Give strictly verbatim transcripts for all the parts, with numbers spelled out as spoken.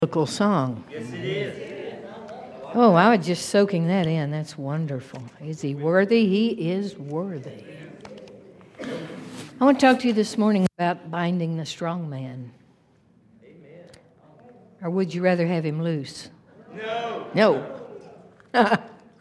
biblical song. Yes, it is. Oh, I was just soaking that in. That's wonderful. Is he worthy? He is worthy. I want to talk to you this morning about binding the strong man. Amen. Or would you rather have him loose? No. No.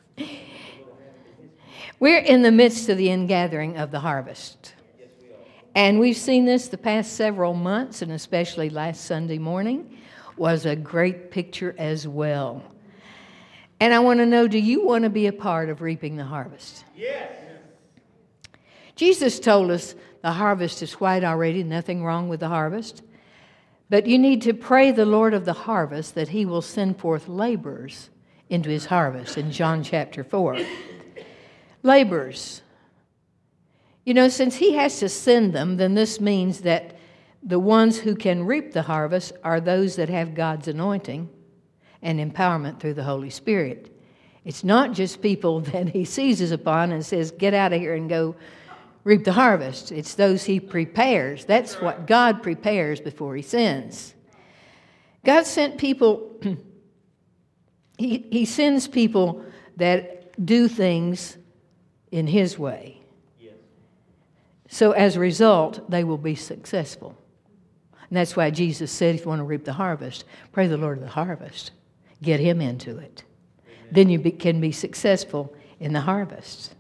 We're in the midst of the ingathering of the harvest. Yes, we are. And we've seen this the past several months, and especially last Sunday morning was a great picture as well. And I want to know, do you want to be a part of reaping the harvest? Yes. Jesus told us the harvest is white already, nothing wrong with the harvest. But you need to pray the Lord of the harvest that he will send forth laborers into his harvest in John chapter four. Laborers. You know, since he has to send them, then this means that the ones who can reap the harvest are those that have God's anointing and empowerment through the Holy Spirit. It's not just people that he seizes upon and says, get out of here and go reap the harvest. It's those he prepares. That's what God prepares before he sends. God sent people, he, he sends people that do things in his way. Yes. So as a result, they will be successful. And that's why Jesus said, if you want to reap the harvest, pray the Lord of the harvest. Get him into it. Amen. Then you be, can be successful in the harvest.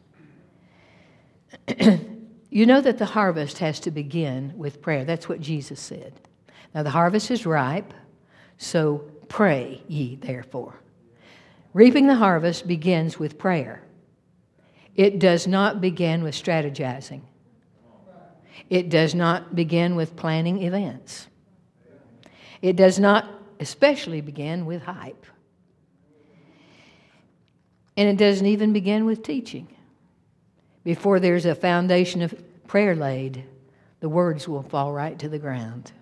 You know that the harvest has to begin with prayer. That's what Jesus said. Now the harvest is ripe, so pray ye therefore. Reaping the harvest begins with prayer. It does not begin with strategizing. It does not begin with planning events. It does not especially begin with hype. And it doesn't even begin with teaching. Before there's a foundation of prayer laid, the words will fall right to the ground.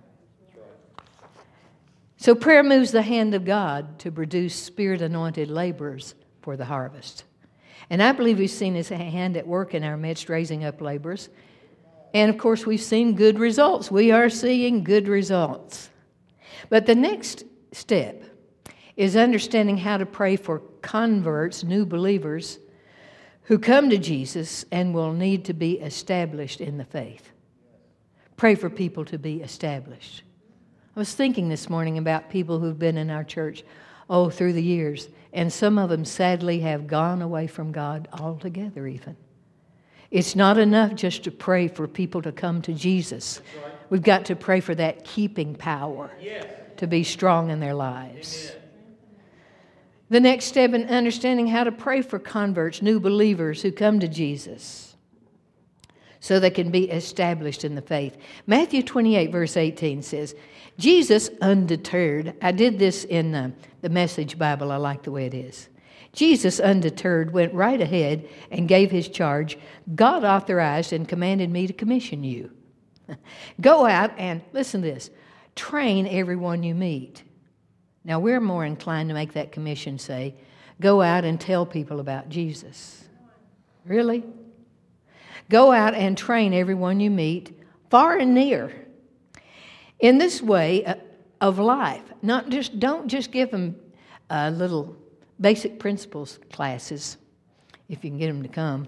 So prayer moves the hand of God to produce Spirit-anointed laborers for the harvest. And I believe we've seen his hand at work in our midst, raising up laborers. And, of course, we've seen good results. We are seeing good results. But the next step is understanding how to pray for converts, new believers, who come to Jesus and will need to be established in the faith. Pray for people to be established. I was thinking this morning about people who've been in our church, oh, through the years, and some of them sadly have gone away from God altogether even. It's not enough just to pray for people to come to Jesus. Right. We've got to pray for that keeping power Yes. to be strong in their lives. Amen. The next step in understanding how to pray for converts, new believers who come to Jesus, so they can be established in the faith. Matthew twenty-eight, verse eighteen says, Jesus undeterred, I did this in uh, the Message Bible, I like the way it is. Jesus, undeterred, went right ahead and gave his charge. God authorized and commanded me to commission you. Go out and, listen to this, train everyone you meet. Now, we're more inclined to make that commission say, go out and tell people about Jesus. Really? Go out and train everyone you meet, far and near. In this way uh, of life, not just don't just give them a little basic principles classes, if you can get them to come.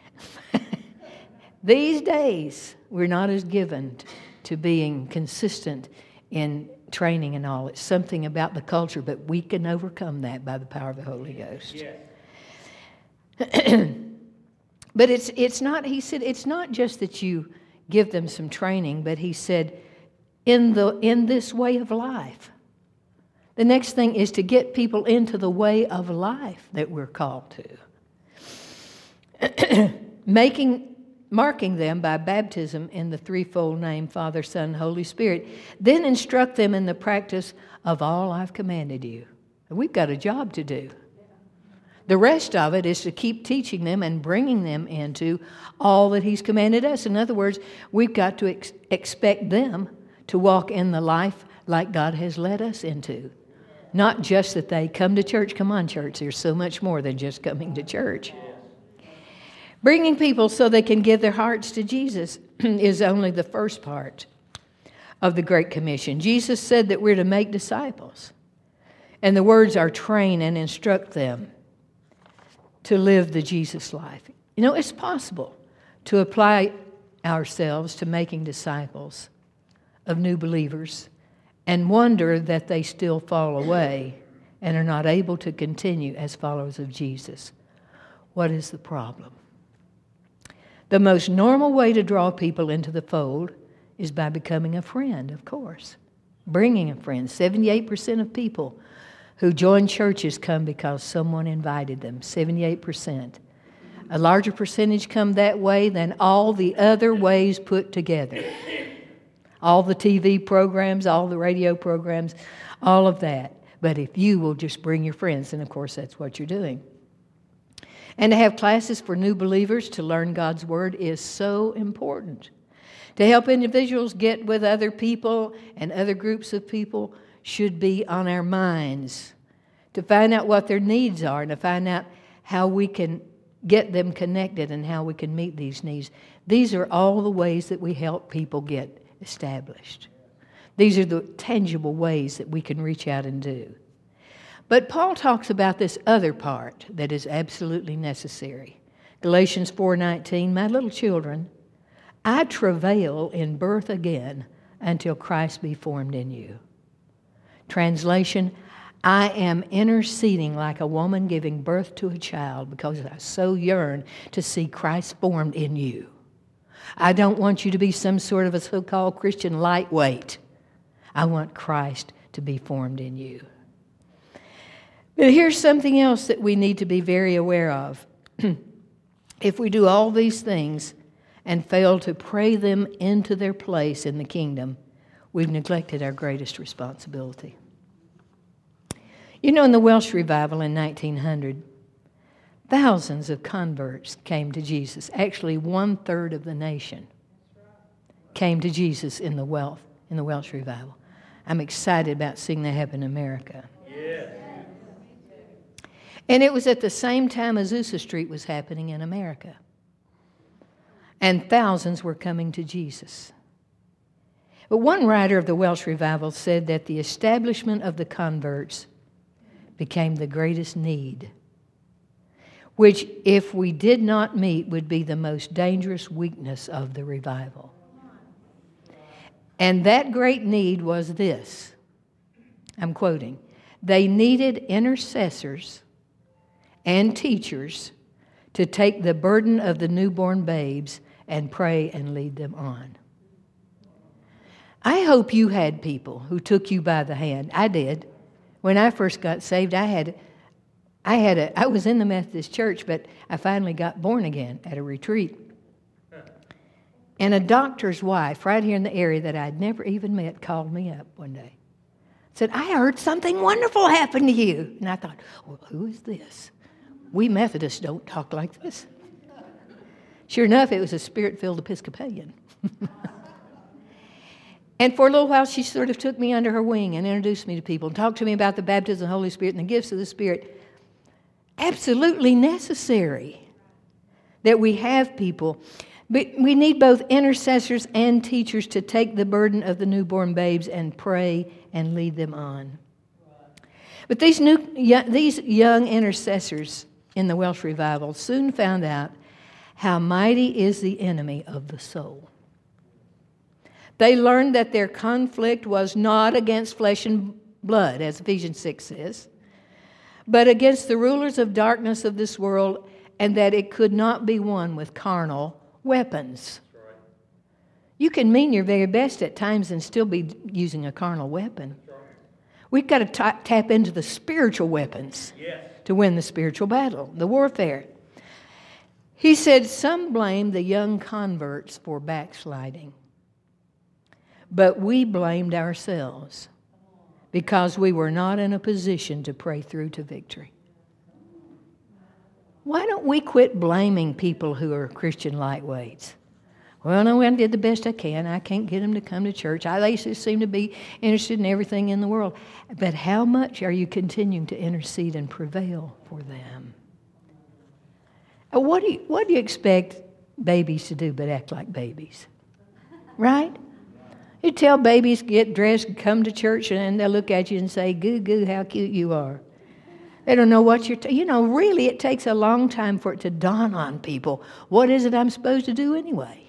These days, we're not as given to being consistent in training and all. It's something about the culture, but we can overcome that by the power of the Holy Ghost. Yes. But it's it's not, he said, it's not just that you give them some training, but he said, in the in this way of life. The next thing is to get people into the way of life that we're called to. Making, marking them by baptism in the threefold name, Father, Son, Holy Spirit. Then instruct them in the practice of all I've commanded you. We've got a job to do. The rest of it is to keep teaching them and bringing them into all that he's commanded us. In other words, we've got to ex- expect them to walk in the life like God has led us into. Not just that they come to church. Come on, church. There's so much more than just coming to church. Bringing people so they can give their hearts to Jesus is only the first part of the Great Commission. Jesus said that we're to make disciples. And the words are train and instruct them to live the Jesus life. You know, it's possible to apply ourselves to making disciples of new believers and wonder that they still fall away and are not able to continue as followers of Jesus. What is the problem? The most normal way to draw people into the fold is by becoming a friend, of course. Bringing a friend. seventy-eight percent of people who join churches come because someone invited them. seventy-eight percent. A larger percentage come that way than all the other ways put together. All the T V programs, all the radio programs, all of that. But if you will just bring your friends, then of course that's what you're doing. And to have classes for new believers to learn God's Word is so important. To help individuals get with other people and other groups of people should be on our minds. To find out what their needs are and to find out how we can get them connected and how we can meet these needs. These are all the ways that we help people get established. These are the tangible ways that we can reach out and do. But Paul talks about this other part that is absolutely necessary. Galatians four nineteen, my little children, I travail in birth again until Christ be formed in you. Translation, I am interceding like a woman giving birth to a child because I so yearn to see Christ formed in you. I don't want you to be some sort of a so-called Christian lightweight. I want Christ to be formed in you. But here's something else that we need to be very aware of. If we do all these things and fail to pray them into their place in the kingdom, we've neglected our greatest responsibility. You know, in the Welsh revival in nineteen hundred, thousands of converts came to Jesus. Actually, one-third of the nation came to Jesus in the Welsh, in the Welsh revival. I'm excited about seeing that happen in America. Yeah. And it was at the same time Azusa Street was happening in America. And thousands were coming to Jesus. But one writer of the Welsh revival said that the establishment of the converts became the greatest need, which, if we did not meet, would be the most dangerous weakness of the revival. And that great need was this. I'm quoting. They needed intercessors and teachers to take the burden of the newborn babes and pray and lead them on. I hope you had people who took you by the hand. I did. When I first got saved, I had, I had a, I was in the Methodist church, but I finally got born again at a retreat. And a doctor's wife right here in the area that I'd never even met called me up one day. Said, I heard something wonderful happen to you. And I thought, well, who is this? We Methodists don't talk like this. Sure enough, it was a spirit-filled Episcopalian. And for a little while, she sort of took me under her wing and introduced me to people and talked to me about the baptism of the Holy Spirit and the gifts of the Spirit. Absolutely necessary that we have people. But we need both intercessors and teachers to take the burden of the newborn babes and pray and lead them on. But these new, these young intercessors in the Welsh revival soon found out how mighty is the enemy of the soul. They learned that their conflict was not against flesh and blood, as Ephesians six says, but against the rulers of darkness of this world, and that it could not be won with carnal weapons. Right. You can mean your very best at times and still be using a carnal weapon. Right. We've got to t- tap into the spiritual weapons Yes. to win the spiritual battle, the warfare. He said some blamed the young converts for backsliding, but we blamed ourselves because we were not in a position to pray through to victory. Why don't we quit blaming people who are Christian lightweights? Well, no, I did the best I can. I can't get them to come to church. I, they just seem to be interested in everything in the world. But how much are you continuing to intercede and prevail for them? Uh, What do you, what do you expect babies to do but act like babies? Right? You tell babies get dressed and come to church, and they'll look at you and say, "Goo goo, how cute you are." They don't know what you're, t- you know, really it takes a long time for it to dawn on people. What is it I'm supposed to do anyway?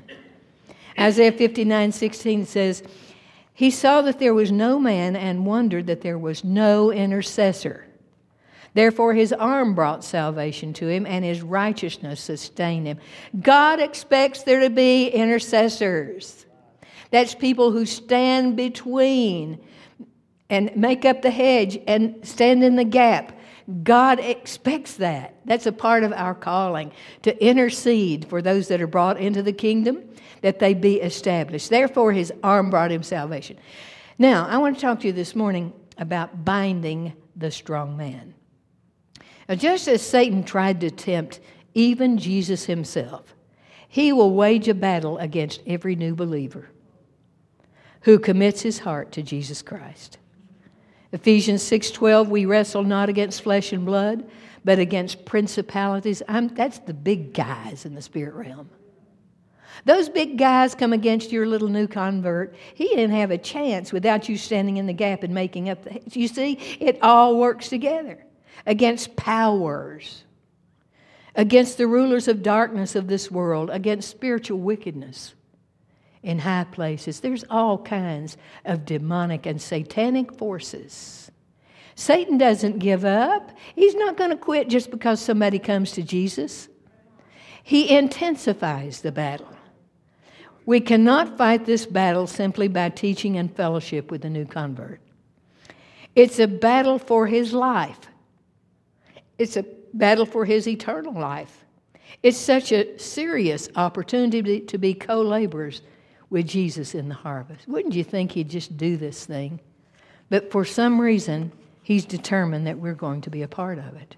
Isaiah fifty-nine sixteen says, "He saw that there was no man and wondered that there was no intercessor. Therefore his arm brought salvation to him and his righteousness sustained him." God expects there to be intercessors. That's people who stand between and make up the hedge and stand in the gap. God expects that. That's a part of our calling, to intercede for those that are brought into the kingdom, that they be established. Therefore, his arm brought him salvation. Now, I want to talk to you this morning about binding the strong man. Now, just as Satan tried to tempt even Jesus himself, he will wage a battle against every new believer who commits his heart to Jesus Christ. Ephesians six twelve, "We wrestle not against flesh and blood, but against principalities." I'm, that's the big guys in the spirit realm. Those big guys come against your little new convert. He didn't have a chance without you standing in the gap and making up the... You see, it all works together. Against powers, against the rulers of darkness of this world, against spiritual wickedness in high places. There's all kinds of demonic and satanic forces. Satan doesn't give up. He's not going to quit just because somebody comes to Jesus. He intensifies the battle. We cannot fight this battle simply by teaching and fellowship with the new convert. It's a battle for his life. It's a battle for his eternal life. It's such a serious opportunity to be co-laborers with Jesus in the harvest. Wouldn't you think he'd just do this thing? But for some reason, he's determined that we're going to be a part of it.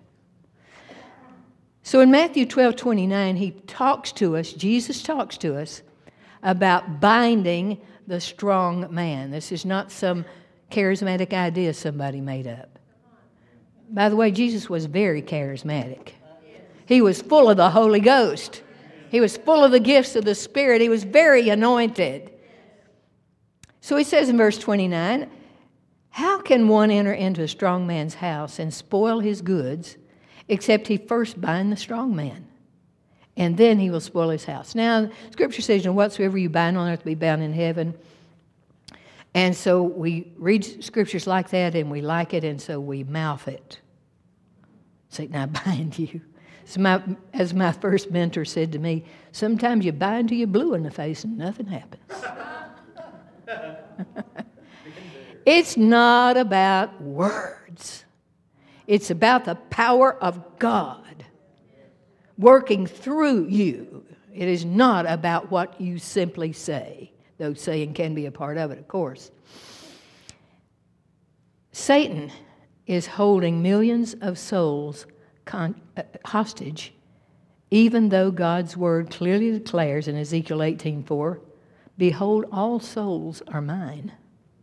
So in Matthew twelve twenty-nine, he talks to us, Jesus talks to us about binding the strong man. This is not some charismatic idea somebody made up. By the way, Jesus was very charismatic. He was full of the Holy Ghost. He was full of the gifts of the Spirit. He was very anointed. So he says in verse twenty-nine, "How can one enter into a strong man's house and spoil his goods, except he first bind the strong man? And then he will spoil his house." Now, Scripture says, "And whatsoever you bind on earth will be bound in heaven." And so we read scriptures like that and we like it, and so we mouth it. Satan, I bind you. So my, as my first mentor said to me, sometimes you bind till you're blue in the face and nothing happens. It's not about words. It's about the power of God working through you. It is not about what you simply say, though saying can be a part of it, of course. Satan is holding millions of souls con- uh, hostage, even though God's word clearly declares in Ezekiel eighteen four, "Behold, all souls are mine."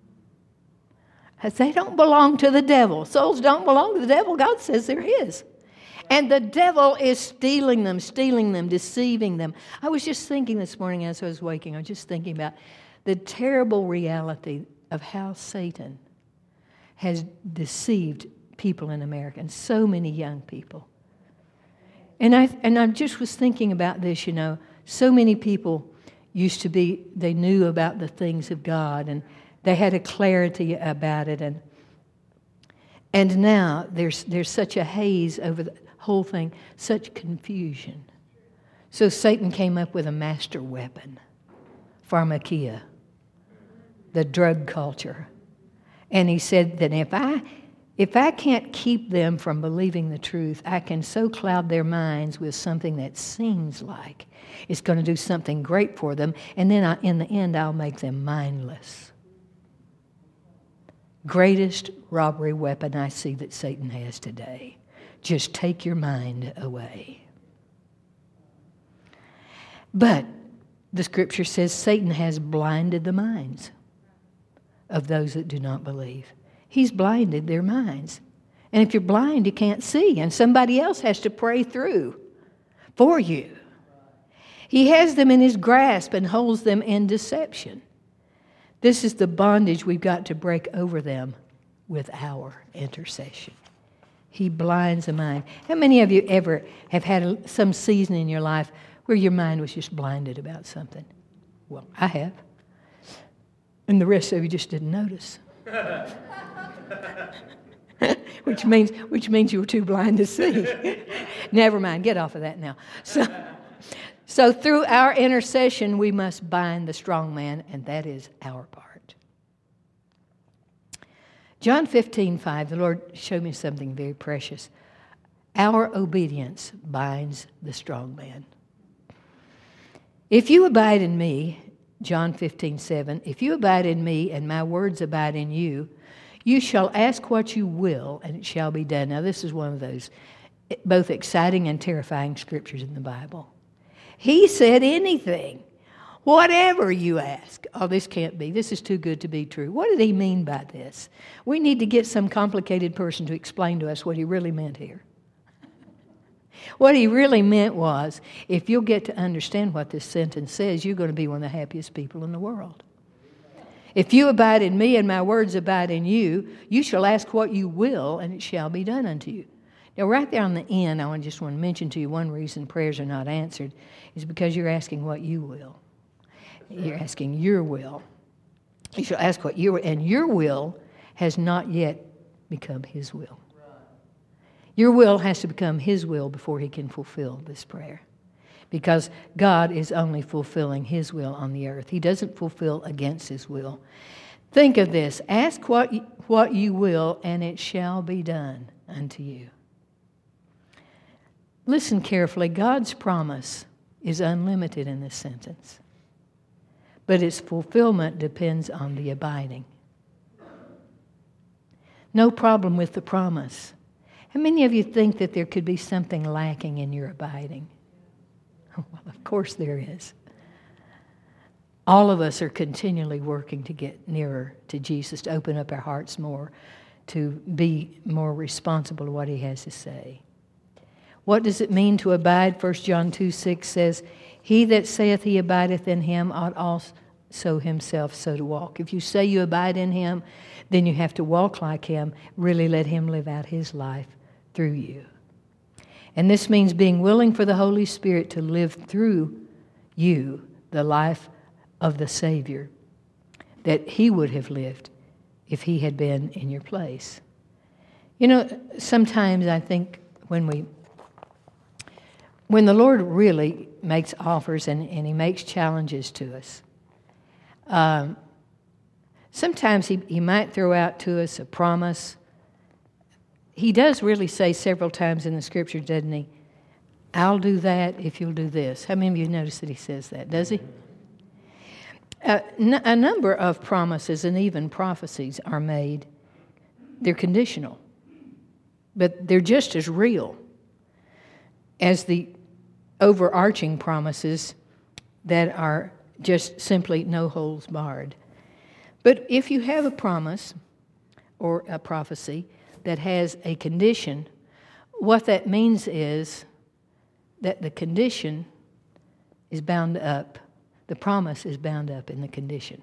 As they don't belong to the devil. Souls don't belong to the devil. God says they're his. And the devil is stealing them, stealing them, deceiving them. I was just thinking this morning as I was waking, I was just thinking about the terrible reality of how Satan has deceived people in America, and so many young people. And I and I just was thinking about this, you know, so many people used to be, they knew about the things of God, and they had a clarity about it, and and now there's there's such a haze over the whole thing, such confusion. So Satan came up with a master weapon, pharmakia, the drug culture. And he said that if I if I can't keep them from believing the truth, I can so cloud their minds with something that seems like it's going to do something great for them, and then I, in the end I'll make them mindless. Greatest robbery weapon I see that Satan has today. Just take your mind away. But the Scripture says Satan has blinded the minds of those that do not believe. He's blinded their minds. And if you're blind, you can't see, and somebody else has to pray through for you. He has them in his grasp and holds them in deception. This is the bondage we've got to break over them with our intercession. He blinds the mind. How many of you ever have had a, some season in your life where your mind was just blinded about something? Well, I have. And the rest of you just didn't notice. which means which means you were too blind to see. Never mind, get off of that now. So, so through our intercession, we must bind the strong man, and that is our part. John fifteen five, the Lord showed me something very precious. Our obedience binds the strong man. If you abide in me, John fifteen seven, if you abide in me and my words abide in you, you shall ask what you will, and it shall be done. Now, this is one of those both exciting and terrifying scriptures in the Bible. He said anything, whatever you ask. Oh, this can't be. This is too good to be true. What did he mean by this? We need to get some complicated person to explain to us what he really meant here. What he really meant was, if you'll get to understand what this sentence says, you're going to be one of the happiest people in the world. If you abide in me and my words abide in you, you shall ask what you will, and it shall be done unto you. Now, right there on the end, I just want to mention to you one reason prayers are not answered is because you're asking what you will. You're asking your will. You shall ask what your will, and your will has not yet become his will. Your will has to become his will before he can fulfill this prayer. Because God is only fulfilling his will on the earth. He doesn't fulfill against his will. Think of this. Ask what you, what you will, and it shall be done unto you. Listen carefully. God's promise is unlimited in this sentence. But its fulfillment depends on the abiding. No problem with the promise. How many of you think that there could be something lacking in your abiding? Well, of course there is. All of us are continually working to get nearer to Jesus, to open up our hearts more, to be more responsible to what he has to say. What does it mean to abide? First John two six says, he that saith he abideth in him ought also himself so to walk. If you say you abide in him, then you have to walk like him, really let him live out his life through you. And this means being willing for the Holy Spirit to live through you the life of the Savior that he would have lived if he had been in your place. You know, sometimes I think when we, when the Lord really makes offers and, and he makes challenges to us, um, sometimes he, he might throw out to us a promise. He does really say several times in the Scripture, doesn't he? I'll do that if you'll do this. How many of you notice that he says that? Does he? Uh, n- a number of promises and even prophecies are made. They're conditional. But they're just as real as the overarching promises that are just simply no holds barred. But if you have a promise or a prophecy that has a condition, what that means is that the condition is bound up, the promise is bound up in the condition.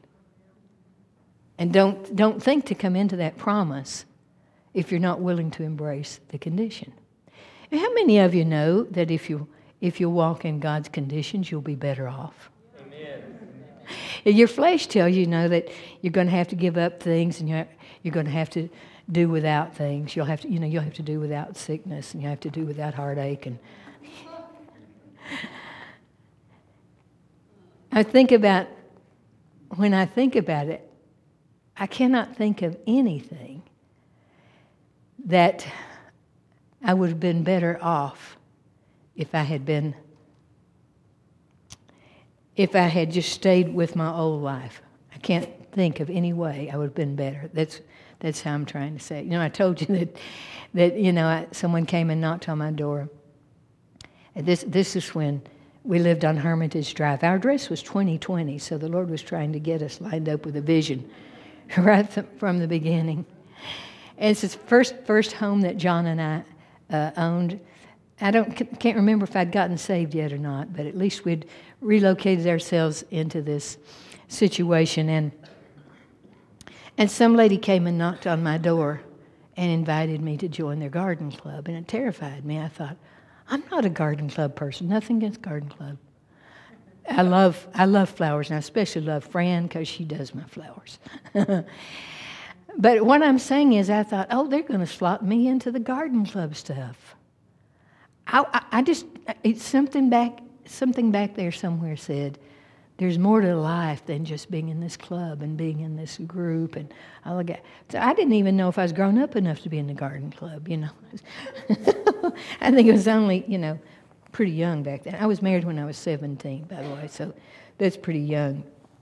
And don't don't think to come into that promise if you're not willing to embrace the condition. And how many of you know that if you if you walk in God's conditions, you'll be better off? Amen. Your flesh tells you, you know, that you're going to have to give up things, and you're you're going to have to do without things. You'll have to, you know, you'll have to do without sickness, and you have to do without heartache. And I think about, when I think about it, I cannot think of anything that I would have been better off if I had been, if I had just stayed with my old life. I can't think of any way I would have been better. That's That's how I'm trying to say it. You know, I told you that, that you know, I, someone came and knocked on my door. And this this is when we lived on Hermitage Drive. Our address was twenty twenty, so the Lord was trying to get us lined up with a vision right from the beginning. And it's the first, first home that John and I uh, owned. I don't can't remember if I'd gotten saved yet or not, but at least we'd relocated ourselves into this situation. And And some lady came and knocked on my door and invited me to join their garden club, and it terrified me. I thought, I'm not a garden club person. Nothing against garden club. I love I love flowers, and I especially love Fran because she does my flowers. But what I'm saying is, I thought, oh, they're going to slot me into the garden club stuff. I, I, I just it's something back something back there somewhere said, there's more to life than just being in this club and being in this group. And I look at, so I didn't even know if I was grown up enough to be in the garden club, you know. I think it was only, you know, pretty young back then. I was married when I was seventeen, by the way, so that's pretty young.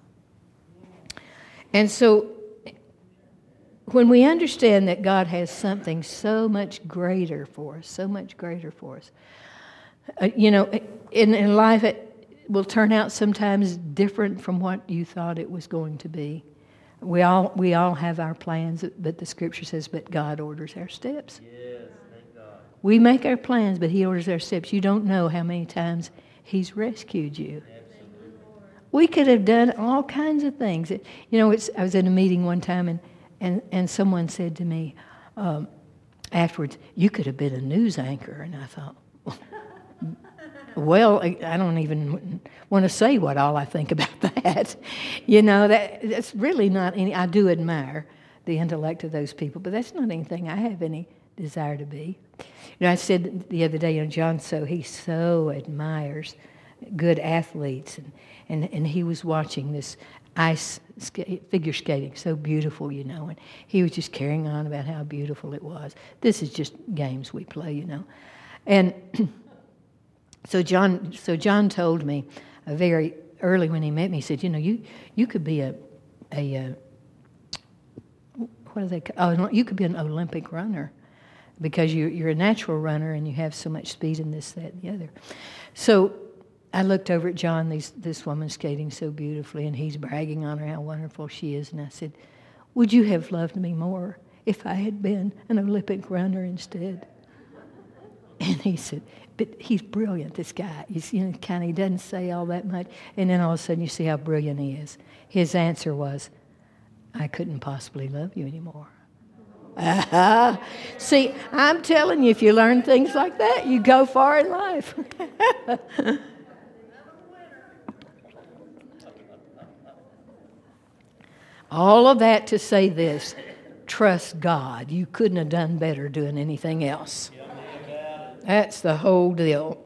And so when we understand that God has something so much greater for us, so much greater for us, uh, you know, in, in life it will turn out sometimes different from what you thought it was going to be. We all we all have our plans, but the Scripture says, but God orders our steps. Yes, thank God. We make our plans, but He orders our steps. You don't know how many times He's rescued you. Absolutely. We could have done all kinds of things. You know, it's, I was in a meeting one time, and, and, and someone said to me um, afterwards, you could have been a news anchor. And I thought, well, I I don't even want to say what all I think about that. You know, that that's really not any, I do admire the intellect of those people, but that's not anything I have any desire to be. You know, I said the other day, you know, John, so he so admires good athletes, and, and, and he was watching this ice skate, figure skating, so beautiful, you know, and he was just carrying on about how beautiful it was. This is just games we play, you know. And so John so John told me uh, very early when he met me, he said, you know, you, you could be a, a, a what do they call, oh, you could be an Olympic runner, because you, you're a natural runner and you have so much speed in this, that, and the other. So I looked over at John, these, this woman skating so beautifully, and he's bragging on her how wonderful she is. And I said, would you have loved me more if I had been an Olympic runner instead? And he said, but he's brilliant, this guy. He's, you know, kind of, he doesn't say all that much. And then all of a sudden you see how brilliant he is. His answer was, I couldn't possibly love you anymore. Uh-huh. See, I'm telling you, if you learn things like that, you go far in life. All of that to say this, trust God. You couldn't have done better doing anything else. That's the whole deal.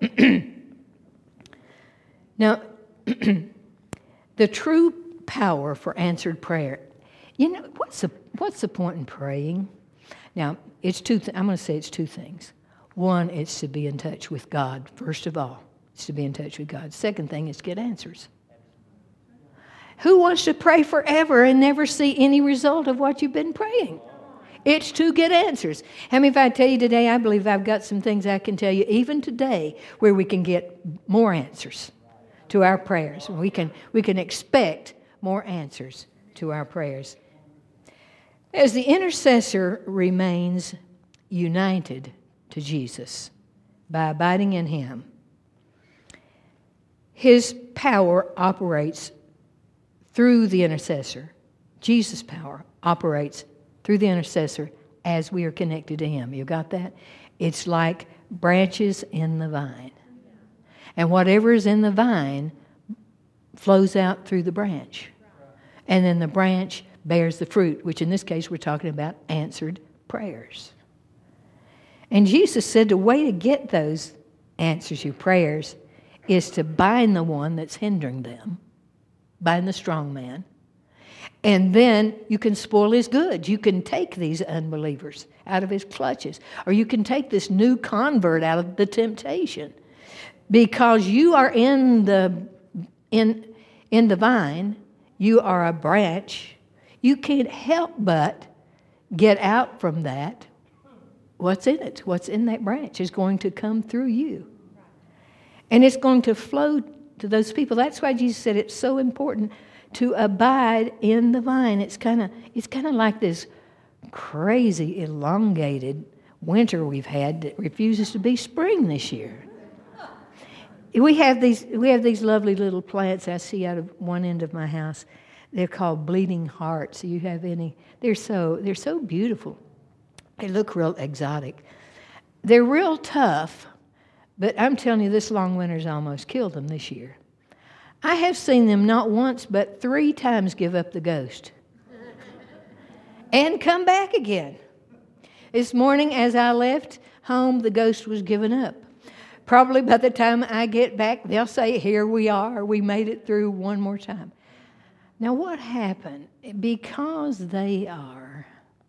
Now, the true power for answered prayer. You know, what's the what's the point in praying? Now, it's two. Th- I'm going to say it's two things. One, it's to be in touch with God. First of all, it's to be in touch with God. Second thing is to get answers. Who wants to pray forever and never see any result of what you've been praying? It's to get answers. How many, if I tell you today, I believe I've got some things I can tell you even today where we can get more answers to our prayers. We can we can expect more answers to our prayers. As the intercessor remains united to Jesus by abiding in Him, His power operates through the intercessor. Jesus' power operates through the intercessor as we are connected to Him. You got that? It's like branches in the vine. And whatever is in the vine flows out through the branch. And then the branch bears the fruit, which in this case we're talking about answered prayers. And Jesus said the way to get those answers to prayers is to bind the one that's hindering them, bind the strong man, and then you can spoil his goods. You can take these unbelievers out of his clutches, or you can take this new convert out of the temptation, because you are in the in in the vine. You are a branch. You can't help but get out from that. What's in it? What's in that branch is going to come through you. And it's going to flow to those people. That's why Jesus said it's so important to abide in the vine. It's kind of it's kind of like this crazy, elongated winter we've had that refuses to be spring this year. We have these we have these lovely little plants I see out of one end of my house They're called bleeding hearts. Do you have any? They're so they're so beautiful. They look real exotic. They're real tough, but I'm telling you, this long winter's almost killed them this year. I have seen them not once but three times give up the ghost and come back again. This morning as I left home, the ghost was given up. Probably by the time I get back, they'll say, here we are, we made it through one more time. Now what happened? Because they are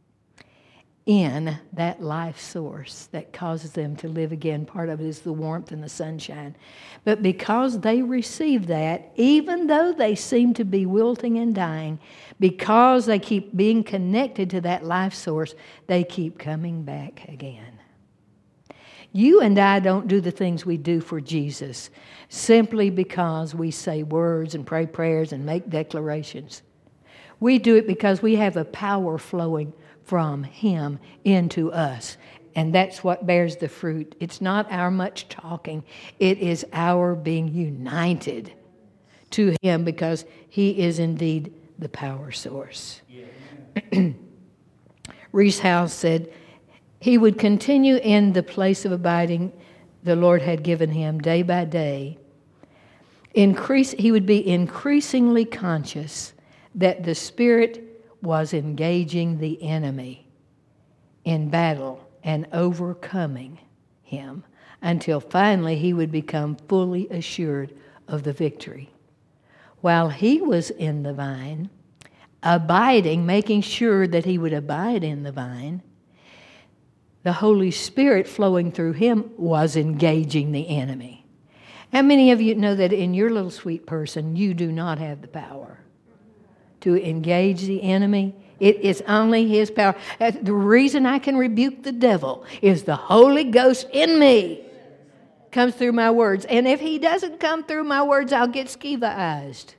in that life source that causes them to live again. Part of it is the warmth and the sunshine. But because they receive that, even though they seem to be wilting and dying, because they keep being connected to that life source, they keep coming back again. You and I don't do the things we do for Jesus simply because we say words and pray prayers and make declarations. We do it because we have a power flowing from Him into us. And that's what bears the fruit. It's not our much talking. It is our being united to Him because He is indeed the power source. Yeah. Rees Howells said he would continue in the place of abiding the Lord had given him day by day. Increase, he would be increasingly conscious that the Spirit was engaging the enemy in battle and overcoming him until finally he would become fully assured of the victory. While he was in the vine, abiding, making sure that he would abide in the vine, the Holy Spirit flowing through him was engaging the enemy. How many of you know that in your little sweet person you do not have the power to engage the enemy? It is only His power. The reason I can rebuke the devil is the Holy Ghost in me comes through my words. And if he doesn't come through my words, I'll get Sceva-ized.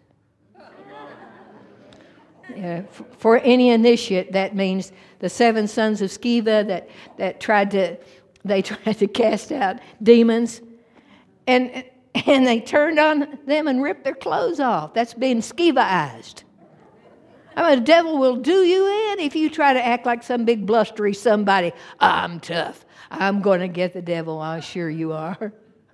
Yeah, for any initiate, that means the seven sons of Sceva that, that tried to they tried to cast out demons, and and they turned on them and ripped their clothes off. That's being Sceva-ized. I mean, the devil will do you in if you try to act like some big blustery somebody. I'm tough. I'm going to get the devil. I'm sure you are.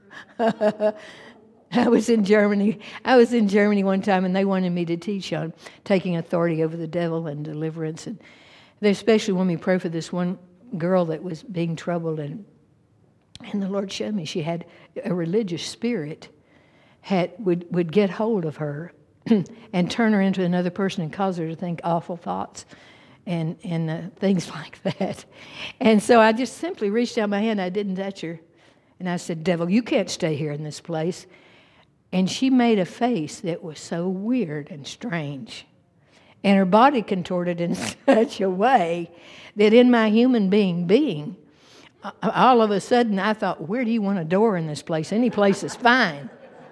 I was in Germany. I was in Germany one time, and they wanted me to teach on taking authority over the devil and deliverance. And they especially wanted me to pray for this one girl that was being troubled, and and the Lord showed me she had a religious spirit had would would get hold of her and turn her into another person and cause her to think awful thoughts and and uh, things like that. And so I just simply reached out my hand. I didn't touch her, and I said, "Devil, you can't stay here in this place." And she made a face that was so weird and strange. And her body contorted in such a way that in my human being being, all of a sudden I thought, where do you want a door in this place? Any place is fine.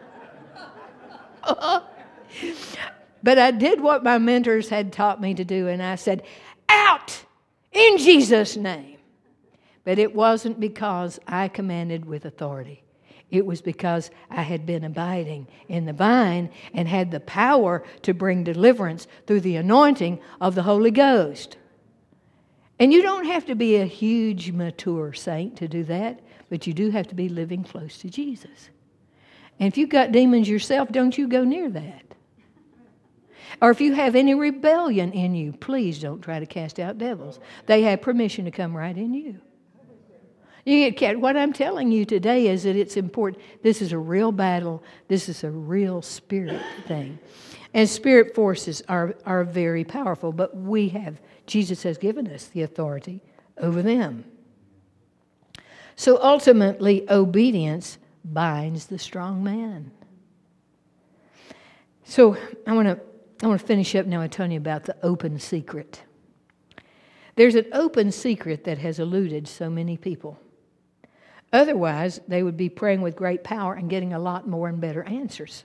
But I did what my mentors had taught me to do, and I said, out in Jesus' name. But it wasn't because I commanded with authority. It was because I had been abiding in the vine and had the power to bring deliverance through the anointing of the Holy Ghost. And you don't have to be a huge, mature saint to do that, but you do have to be living close to Jesus. And if you've got demons yourself, don't you go near that. Or if you have any rebellion in you, please don't try to cast out devils. They have permission to come right in you. You get, what I'm telling you today is that it's important. This is a real battle. This is a real spirit thing. And spirit forces are, are very powerful, but we have, Jesus has given us the authority over them. So ultimately, obedience binds the strong man. So I want to I want to finish up now and tell you about the open secret. There's an open secret that has eluded so many people. Otherwise, they would be praying with great power and getting a lot more and better answers.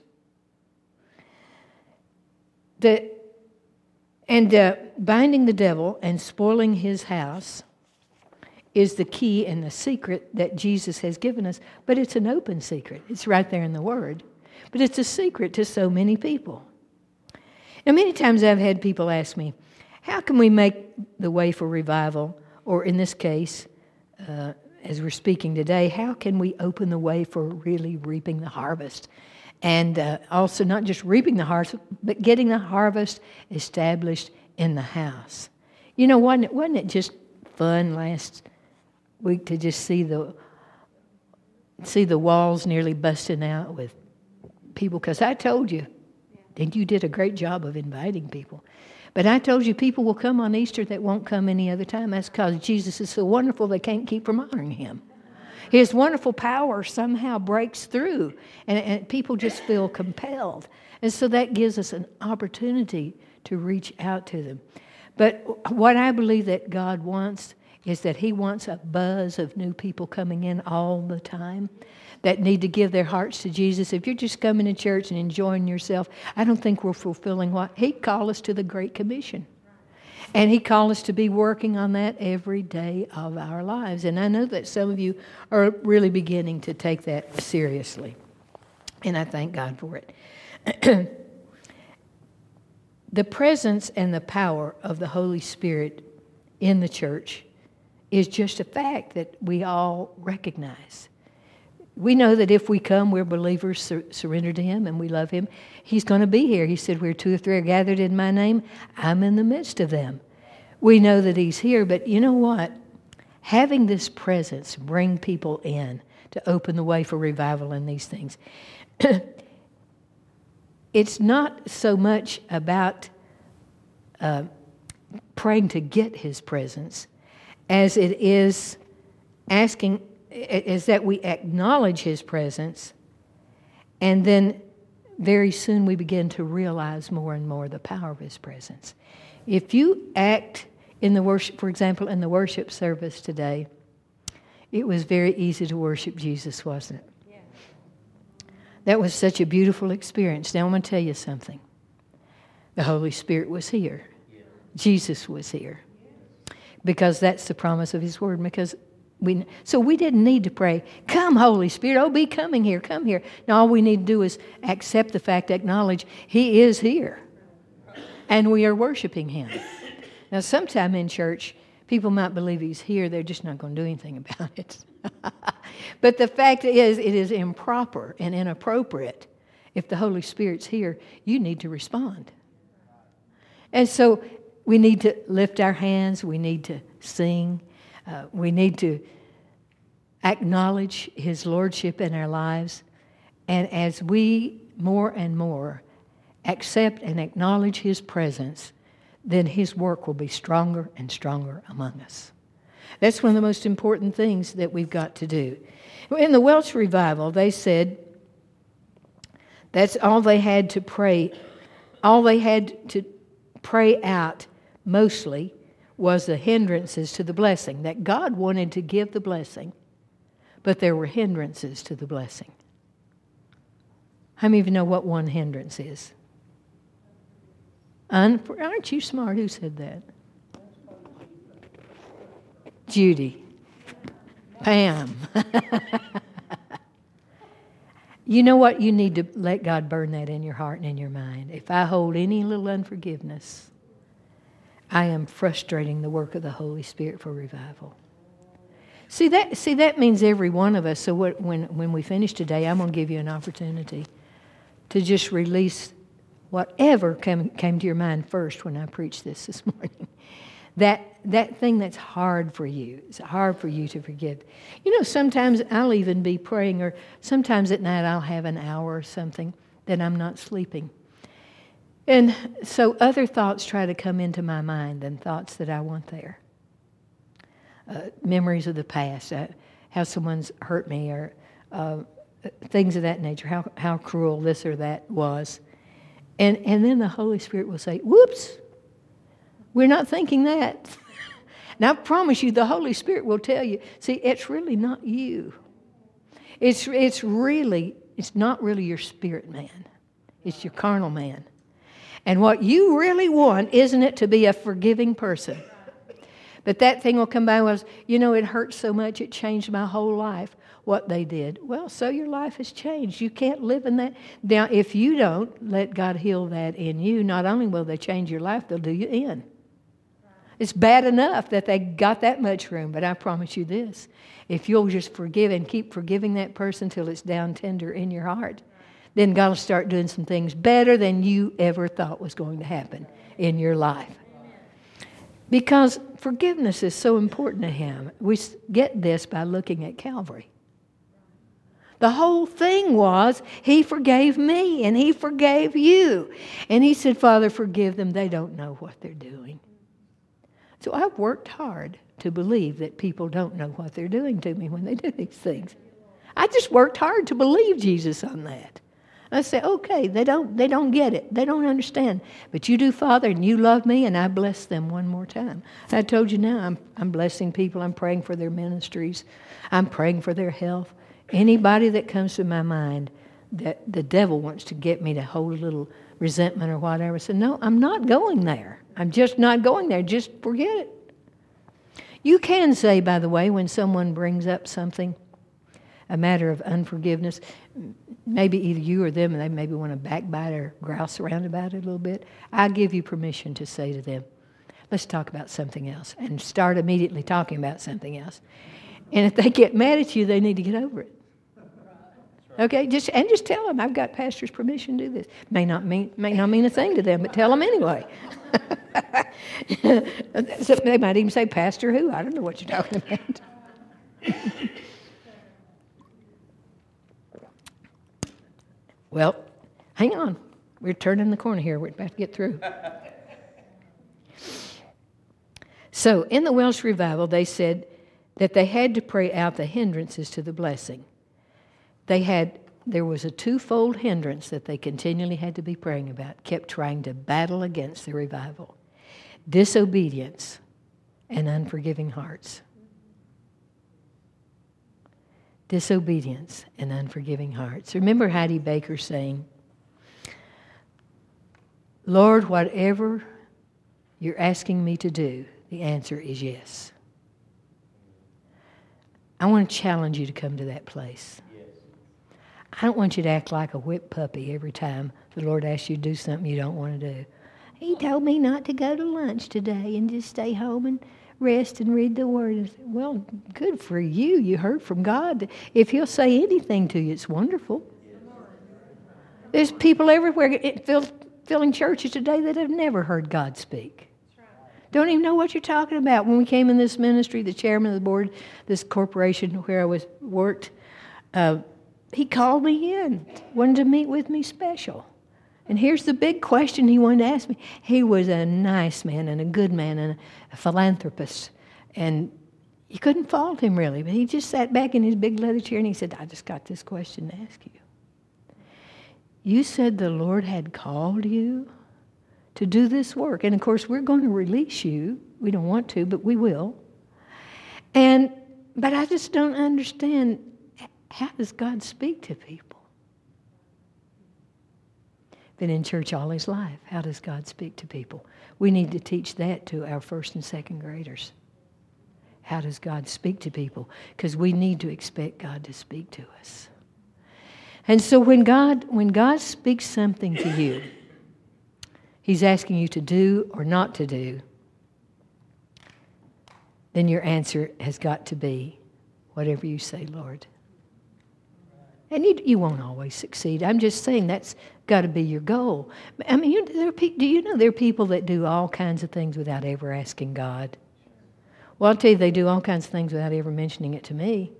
The, and uh, binding the devil and spoiling his house is the key and the secret that Jesus has given us. But it's an open secret. It's right there in the Word. But it's a secret to so many people. Now, many times I've had people ask me, how can we make the way for revival? Or in this case, uh, as we're speaking today, how can we open the way for really reaping the harvest? And uh, also not just reaping the harvest, but getting the harvest established in the house. You know, wasn't it, wasn't it just fun last week to just see the see the walls nearly busting out with people? Because I told you, and you did a great job of inviting people. But I told you people will come on Easter that won't come any other time. That's because Jesus is so wonderful they can't keep from honoring Him. His wonderful power somehow breaks through, and, and people just feel compelled. And so that gives us an opportunity to reach out to them. But what I believe that God wants is that He wants a buzz of new people coming in all the time that need to give their hearts to Jesus. If you're just coming to church and enjoying yourself, I don't think we're fulfilling what He called us to, the Great Commission. And He called us to be working on that every day of our lives. And I know that some of you are really beginning to take that seriously. And I thank God for it. The presence and the power of the Holy Spirit in the church is just a fact that we all recognize. We know that if we come, we're believers, sur- surrender to Him, and we love Him. He's going to be here. He said, where two or three are gathered in my name, I'm in the midst of them. We know that He's here, but you know what? Having this presence bring people in to open the way for revival in these things. It's not so much about uh, praying to get His presence as it is asking, is that we acknowledge His presence, and then very soon we begin to realize more and more the power of His presence. If you act in the worship, for example, in the worship service today, it was very easy to worship Jesus, wasn't it? Yeah. That was such a beautiful experience. Now I'm going to tell you something. The Holy Spirit was here. Yeah. Jesus was here. Yeah. Because that's the promise of His Word. Because we, so we didn't need to pray, come Holy Spirit, oh be coming here, come here. Now all we need to do is accept the fact, acknowledge He is here. And we are worshiping Him. Now sometime in church, people might believe He's here, they're just not going to do anything about it. But the fact is, it is improper and inappropriate. If the Holy Spirit's here, you need to respond. And so we need to lift our hands, we need to sing, uh, we need to acknowledge His Lordship in our lives. And as we more and more accept and acknowledge His presence, then His work will be stronger and stronger among us. That's one of the most important things that we've got to do. In the Welsh revival, they said that's all they had to pray, all they had to pray out mostly was the hindrances to the blessing, that God wanted to give the blessing, but there were hindrances to the blessing. How many of you know what one hindrance is? Un- Aren't you smart? Who said that? Judy. Pam. You know what? You need to let God burn that in your heart and in your mind. If I hold any little unforgiveness, I am frustrating the work of the Holy Spirit for revival. See that? See that means every one of us. So what, when when we finish today, I'm going to give you an opportunity to just release whatever came, came to your mind first when I preached this this morning. That that thing that's hard for you. It's hard for you to forgive. You know, sometimes I'll even be praying, or sometimes at night I'll have an hour or something that I'm not sleeping. And so other thoughts try to come into my mind than thoughts that I want there. Uh, memories of the past, uh, how someone's hurt me, or uh, things of that nature, how, how cruel this or that was. And and then the Holy Spirit will say, whoops, we're not thinking that. Now I promise you, the Holy Spirit will tell you, see, it's really not you. It's it's really, it's not really your spirit man. It's your carnal man. And what you really want, isn't it, to be a forgiving person? But that thing will come by and was, you know, it hurt so much, it changed my whole life, what they did. Well, so your life has changed. You can't live in that. Now, if you don't let God heal that in you, not only will they change your life, they'll do you in. It's bad enough that they got that much room, but I promise you this. If you'll just forgive and keep forgiving that person till it's down tender in your heart, then God will start doing some things better than you ever thought was going to happen in your life. Because forgiveness is so important to Him. We get this by looking at Calvary. The whole thing was He forgave me and He forgave you. And He said, Father, forgive them. They don't know what they're doing. So I've worked hard to believe that people don't know what they're doing to me when they do these things. I just worked hard to believe Jesus on that. I say, okay, they don't they don't get it. They don't understand. But you do, Father, and you love me, and I bless them one more time. I told you now, I'm, I'm blessing people. I'm praying for their ministries. I'm praying for their health. Anybody that comes to my mind that the devil wants to get me to hold a little resentment or whatever, I say, no, I'm not going there. I'm just not going there. Just forget it. You can say, by the way, when someone brings up something, a matter of unforgiveness, maybe either you or them, and they maybe want to backbite or grouse around about it a little bit, I give you permission to say to them, let's talk about something else, and start immediately talking about something else. And if they get mad at you, they need to get over it. Okay, just and just tell them, I've got pastor's permission to do this. May not mean may not mean a thing to them, but tell them anyway. So they might even say, Pastor who? I don't know what you're talking about. Well, hang on. We're turning the corner here. We're about to get through. So, in the Welsh revival, they said that they had to pray out the hindrances to the blessing. They had, there was a twofold hindrance that they continually had to be praying about, kept trying to battle against the revival. Disobedience and unforgiving hearts. Disobedience and unforgiving hearts. Remember Heidi Baker saying, Lord, whatever you're asking me to do, the answer is yes. I want to challenge you to come to that place. Yes. I don't want you to act like a whipped puppy every time the Lord asks you to do something you don't want to do. He told me not to go to lunch today and just stay home and rest and read the Word. Well, good for you. You heard from God. If He'll say anything to you, it's wonderful. There's people everywhere filling churches today that have never heard God speak. Don't even know what you're talking about. When we came in this ministry, the chairman of the board, this corporation where I was worked, uh, he called me in, wanted to meet with me special. And here's the big question he wanted to ask me. He was a nice man and a good man and a philanthropist. And you couldn't fault him really, but he just sat back in his big leather chair and he said, I just got this question to ask you. You said the Lord had called you to do this work. And of course, we're going to release you. We don't want to, but we will. And but I just don't understand, how does God speak to people? Been in church all his life. How does God speak to people? We need to teach that to our first and second graders. How does God speak to people? Because we need to expect God to speak to us. And so when God, when God speaks something to you, He's asking you to do or not to do, then your answer has got to be, whatever you say, Lord. And you, you won't always succeed. I'm just saying that's got to be your goal. I mean, you, there are pe- do you know there are people that do all kinds of things without ever asking God? Well, I'll tell you, they do all kinds of things without ever mentioning it to me.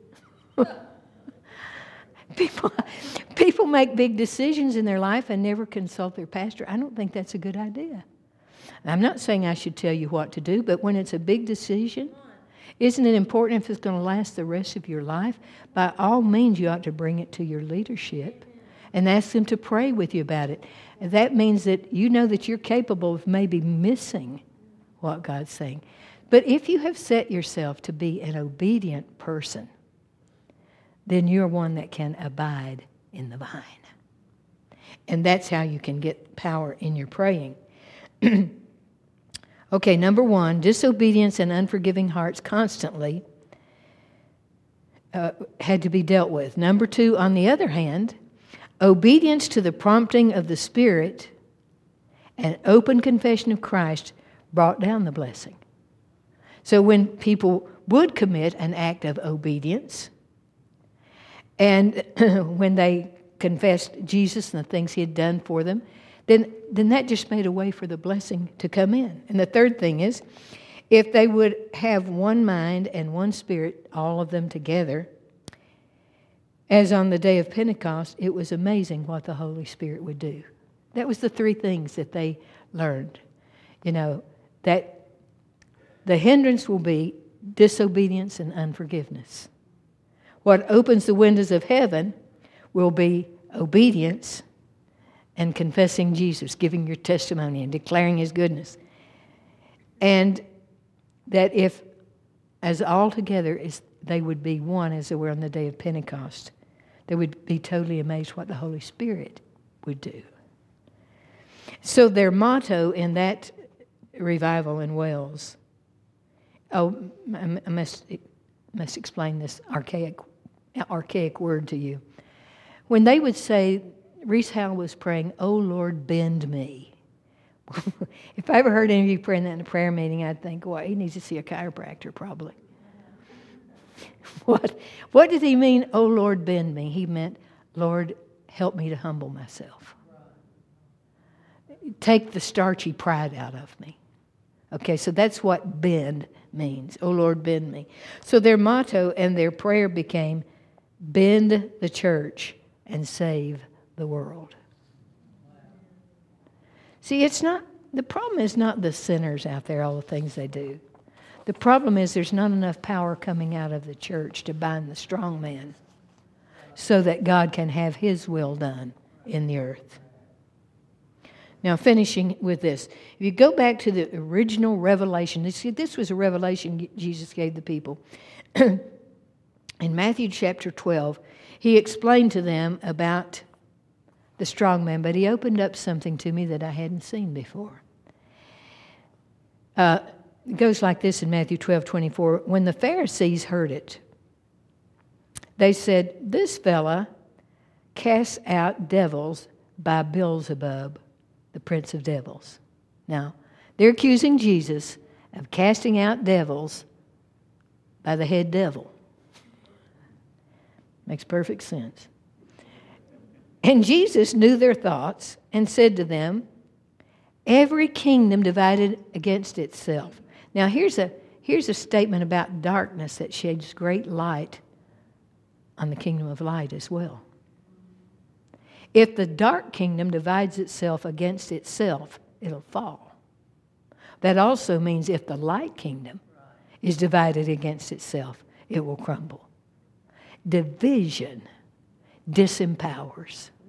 People, people make big decisions in their life and never consult their pastor. I don't think that's a good idea. I'm not saying I should tell you what to do, but when it's a big decision, isn't it important if it's going to last the rest of your life? By all means, you ought to bring it to your leadership and ask them to pray with you about it. And that means that you know that you're capable of maybe missing what God's saying. But if you have set yourself to be an obedient person, then you're one that can abide in the vine. And that's how you can get power in your praying. Okay, number one, disobedience and unforgiving hearts constantly uh, had to be dealt with. Number two, on the other hand, obedience to the prompting of the Spirit and open confession of Christ brought down the blessing. So when people would commit an act of obedience, and when they confessed Jesus and the things he had done for them, then, then that just made a way for the blessing to come in. And the third thing is, if they would have one mind and one spirit, all of them together, as on the day of Pentecost, it was amazing what the Holy Spirit would do. That was the three things that they learned. You know, that the hindrance will be disobedience and unforgiveness. What opens the windows of heaven will be obedience and confessing Jesus, giving your testimony and declaring his goodness. And that if, as all together, as they would be one as they were on the day of Pentecost, they would be totally amazed what the Holy Spirit would do. So their motto in that revival in Wales, oh, I must, must explain this archaic, archaic word to you. When they would say, Reese Howell was praying, "Oh Lord, bend me." If I ever heard any of you praying that in a prayer meeting, I'd think, well, he needs to see a chiropractor probably. What, what did he mean, "Oh Lord, bend me"? He meant, Lord, help me to humble myself. Take the starchy pride out of me. Okay, so that's what bend means. Oh Lord, bend me. So their motto and their prayer became, bend the church and save the world. See, it's not, the problem is not the sinners out there, all the things they do. The problem is there's not enough power coming out of the church to bind the strong man so that God can have his will done in the earth. Now, finishing with this. If you go back to the original revelation, this, this was a revelation Jesus gave the people. In Matthew chapter twelve, he explained to them about the strong man, but he opened up something to me that I hadn't seen before. Uh, it goes like this in Matthew twelve twenty-four. When the Pharisees heard it, they said, "This fella casts out devils by Beelzebub, the prince of devils." Now, they're accusing Jesus of casting out devils by the head devil. Makes perfect sense. And Jesus knew their thoughts and said to them, "Every kingdom divided against itself." Now, here's a, here's a statement about darkness that sheds great light on the kingdom of light as well. If the dark kingdom divides itself against itself, it'll fall. That also means if the light kingdom is divided against itself, it will crumble. Division disempowers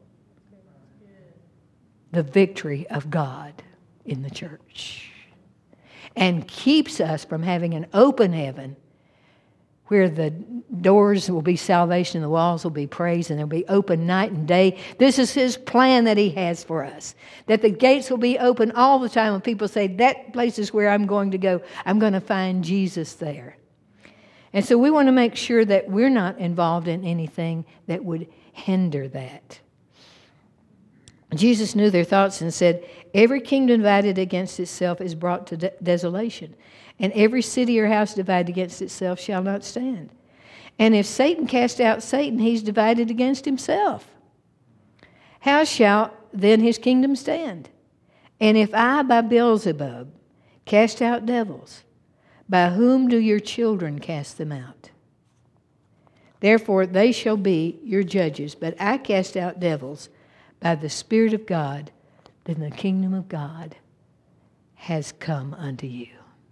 the victory of God in the church and keeps us from having an open heaven where the doors will be salvation, the walls will be praise, and they'll be open night and day. This is his plan that he has for us, that the gates will be open all the time when people say, that place is where I'm going to go. I'm going to find Jesus there. And so we want to make sure that we're not involved in anything that would hinder that. Jesus knew their thoughts and said, "Every kingdom divided against itself is brought to de- desolation, and every city or house divided against itself shall not stand. And if Satan cast out Satan, he's divided against himself. How shall then his kingdom stand? And if I by Beelzebub cast out devils, by whom do your children cast them out? Therefore they shall be your judges. But I cast out devils by the Spirit of God, then the kingdom of God has come unto you.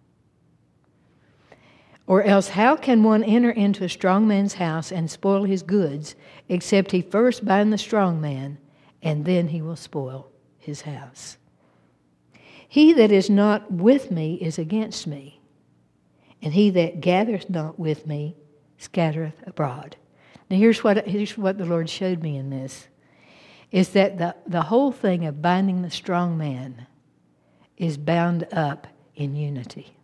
Or else how can one enter into a strong man's house and spoil his goods, except he first bind the strong man, and then he will spoil his house? He that is not with me is against me, and he that gathereth not with me scattereth abroad. Now here's what, here's what the Lord showed me in this, is that the, the whole thing of binding the strong man is bound up in unity.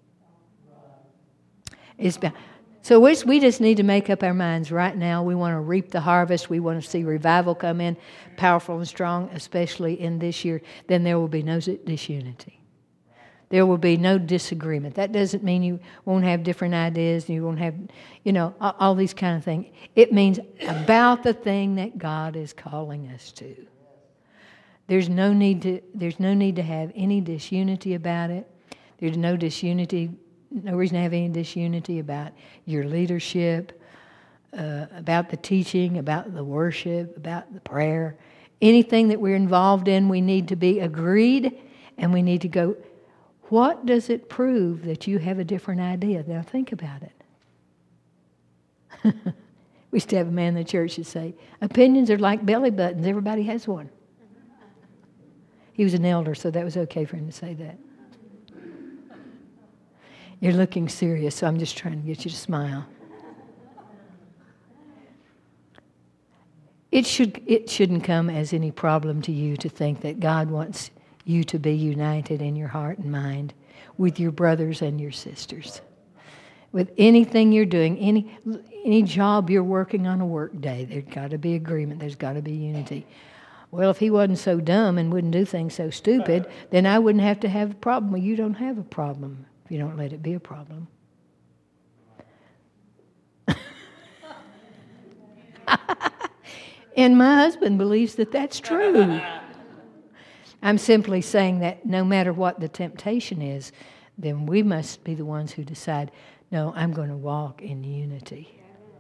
It's about, so we, we just need to make up our minds right now. We want to reap the harvest. We want to see revival come in, powerful and strong, especially in this year. Then there will be no disunity. There will be no disagreement. That doesn't mean you won't have different ideas, you won't have, you know, all, all these kind of things. It means about the thing that God is calling us to. There's no need to, there's no need to have any disunity about it. There's no disunity, no reason to have any disunity about your leadership, uh, about the teaching, about the worship, about the prayer. Anything that we're involved in, we need to be agreed, and we need to go, what does it prove that you have a different idea? Now think about it. We used to have a man in the church that say, opinions are like belly buttons. Everybody has one. He was an elder, so that was okay for him to say that. You're looking serious, so I'm just trying to get you to smile. It should, it shouldn't come as any problem to you to think that God wants you to be united in your heart and mind with your brothers and your sisters. With anything you're doing, any any job you're working on a work day, there's got to be agreement, there's got to be unity. Well, if he wasn't so dumb and wouldn't do things so stupid, then I wouldn't have to have a problem. Well, you don't have a problem if you don't let it be a problem. And my husband believes that that's true. I'm simply saying that no matter what the temptation is, then we must be the ones who decide, no, I'm going to walk in unity.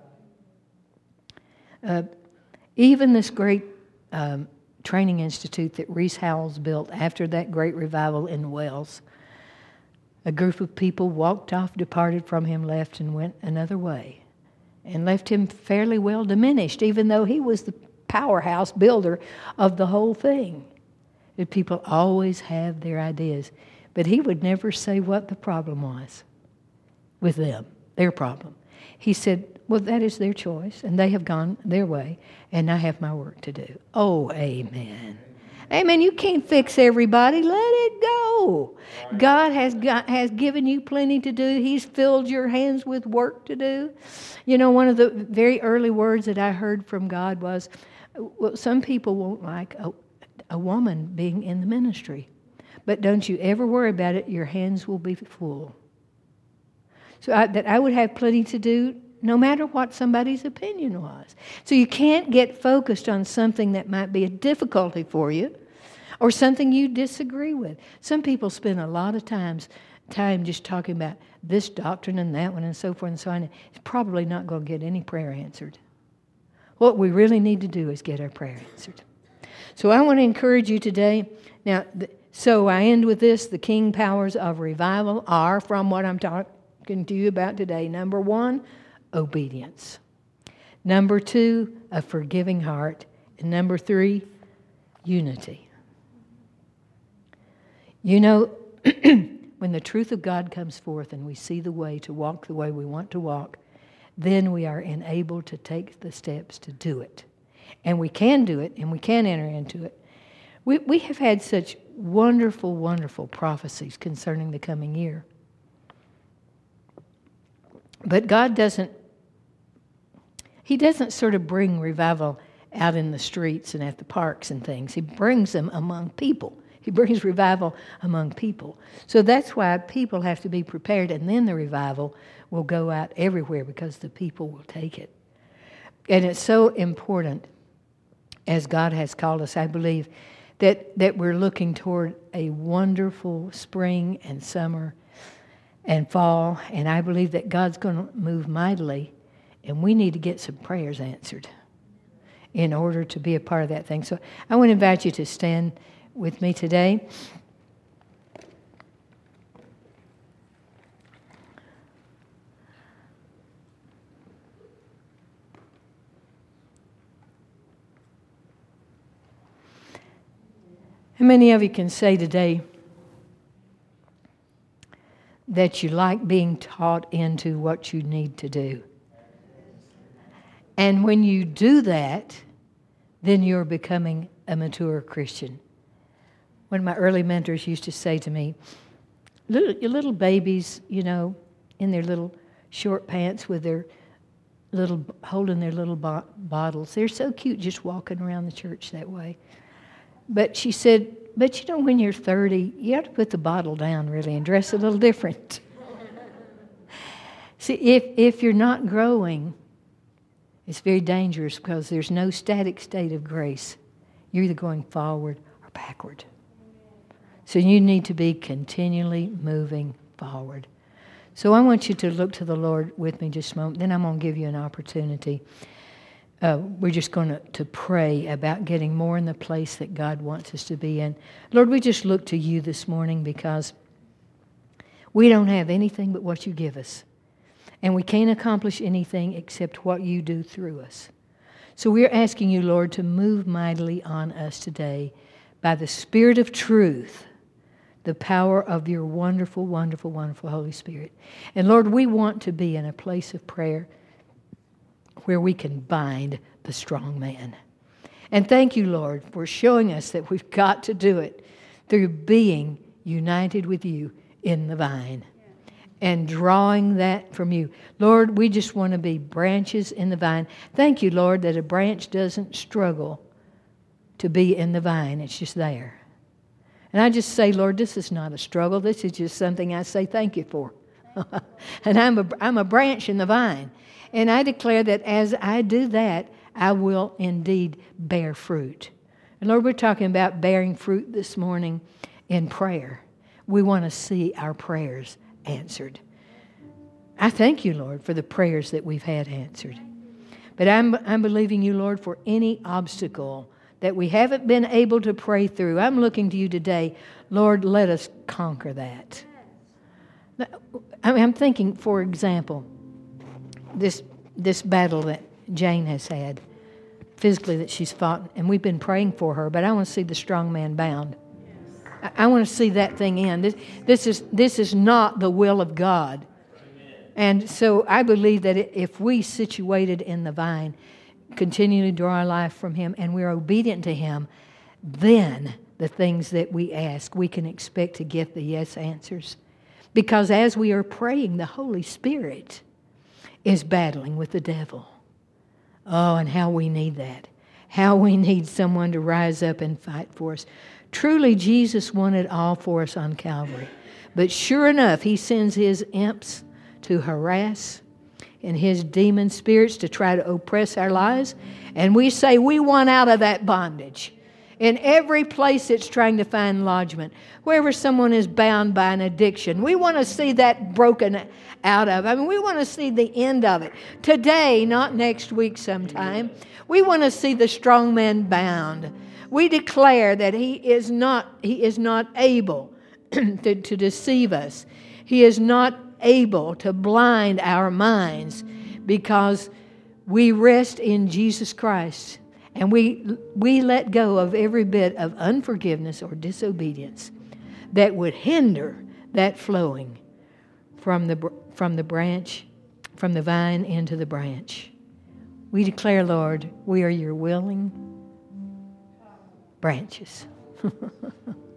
Uh, even this great um, training institute that Rees Howells built after that great revival in Wales, a group of people walked off, departed from him, left, and went another way, and left him fairly well diminished, even though he was the powerhouse builder of the whole thing. People always have their ideas, but he would never say what the problem was with them, their problem. He said, well, that is their choice, and they have gone their way, and I have my work to do. Oh, amen. Amen. You can't fix everybody. Let it go. God has got, has given you plenty to do. He's filled your hands with work to do. You know, one of the very early words that I heard from God was, well, some people won't like a, a woman being in the ministry, but don't you ever worry about it. Your hands will be full. So I, that I would have plenty to do no matter what somebody's opinion was. So you can't get focused on something that might be a difficulty for you or something you disagree with. Some people spend a lot of times time just talking about this doctrine and that one and so forth and so on. It's probably not going to get any prayer answered. What we really need to do is get our prayer answered. So I want to encourage you today. Now, so I end with this. The king powers of revival are, from what I'm talking to you about today, number one, obedience. Number two, a forgiving heart. And number three, unity. You know, when the truth of God comes forth and we see the way to walk the way we want to walk, then we are enabled to take the steps to do it. And we can do it, and we can enter into it. We, we have had such wonderful, wonderful prophecies concerning the coming year. But God doesn't, He doesn't sort of bring revival out in the streets and at the parks and things. He brings them among people. He brings revival among people. So that's why people have to be prepared, and then the revival will go out everywhere because the people will take it. And it's so important, as God has called us, I believe, that, that we're looking toward a wonderful spring and summer and fall, and I believe that God's going to move mightily, and we need to get some prayers answered in order to be a part of that thing. So I want to invite you to stand with me today. How many of you can say today that you like being taught into what you need to do? And when you do that, then you're becoming a mature Christian. One of my early mentors used to say to me, little, your little babies, you know, in their little short pants with their little, holding their little bo- bottles. They're so cute just walking around the church that way. But she said, but you know, when you're thirty, you have to put the bottle down really and dress a little different. See, if, if you're not growing, it's very dangerous because there's no static state of grace. You're either going forward or backward. So you need to be continually moving forward. So I want you to look to the Lord with me just a moment. Then I'm going to give you an opportunity. Uh, we're just going to, to pray about getting more in the place that God wants us to be in. Lord, we just look to you this morning because we don't have anything but what you give us. And we can't accomplish anything except what you do through us. So we're asking you, Lord, to move mightily on us today by the Spirit of truth, the power of your wonderful, wonderful, wonderful Holy Spirit. And Lord, we want to be in a place of prayer where we can bind the strong man. And thank you, Lord, for showing us that we've got to do it through being united with you in the vine and drawing that from you. Lord, we just want to be branches in the vine. Thank you, Lord, that a branch doesn't struggle to be in the vine. It's just there. And I just say, Lord, this is not a struggle. This is just something I say thank you for. And I'm a, I'm a branch in the vine. And I declare that as I do that, I will indeed bear fruit. And Lord, we're talking about bearing fruit this morning in prayer. We want to see our prayers answered. I thank you, Lord, for the prayers that we've had answered. But I'm, I'm believing you, Lord, for any obstacle that we haven't been able to pray through. I'm looking to you today. Lord, let us conquer that. I mean, I'm thinking, for example, this this battle that Jane has had, physically that she's fought, and we've been praying for her, but I want to see the strong man bound. I, I want to see that thing end. This, this is this is not the will of God. And so I believe that if we, situated in the vine, continue to draw our life from Him and we're obedient to Him, then the things that we ask, we can expect to get the yes answers. Because as we are praying, the Holy Spirit is battling with the devil. Oh, and how we need that. How we need someone to rise up and fight for us. Truly, Jesus won it all for us on Calvary. But sure enough, He sends His imps to harass and His demon spirits to try to oppress our lives. And we say we want out of that bondage. In every place it's trying to find lodgment, wherever someone is bound by an addiction, we want to see that broken out of. I mean, we want to see the end of it. Today, not next week sometime. We want to see the strong man bound. We declare that he is not, he is not able to, to deceive us. He is not able to blind our minds because we rest in Jesus Christ. And we we let go of every bit of unforgiveness or disobedience that would hinder that flowing from the from the branch, from the vine into the branch. We declare, Lord, we are your willing branches.